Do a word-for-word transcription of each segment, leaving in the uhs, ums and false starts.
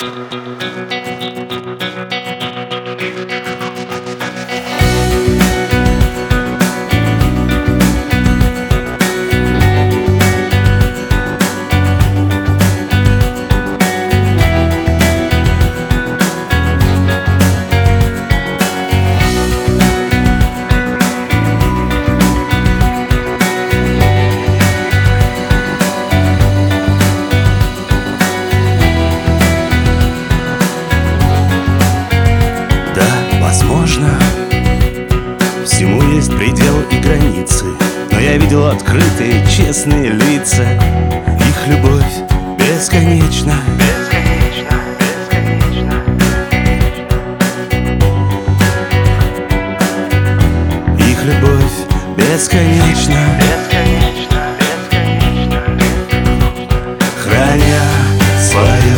Всему есть предел и границы, но я видел открытые, честные лица. Их любовь бесконечна, бесконечно, бесконечно. Их любовь бесконечна, Бесконечно, бесконечно. храня свое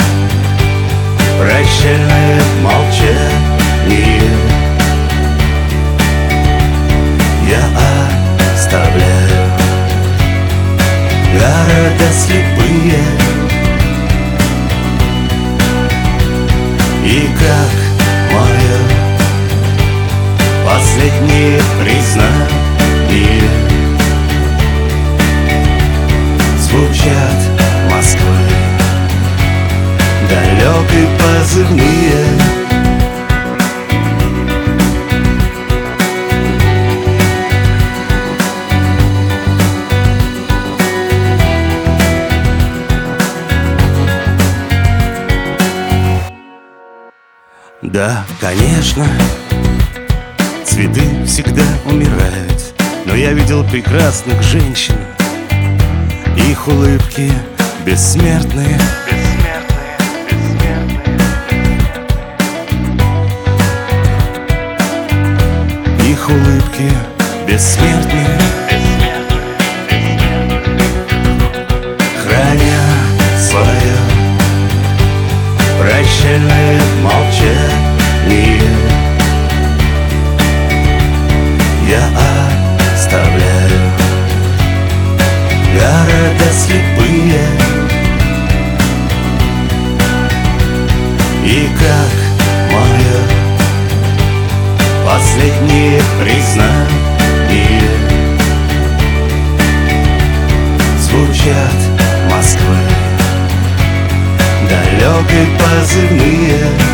прощальное молчание. Я оставляю города слепые, и как мое последнее признание звучат Москвы далекой позывные. Да, конечно, цветы всегда умирают, но я видел прекрасных женщин. Их улыбки бессмертные, Бессмертные, бессмертные. их улыбки бессмертные, Бессмертные, бессмертные. храня свое прощальное молчание. Я оставляю города слепые, и как мое последнее признание звучат Москвы далекой позывные.